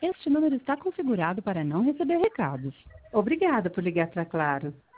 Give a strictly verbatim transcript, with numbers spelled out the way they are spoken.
Este número está configurado para não receber recados. Obrigada por ligar para Claro.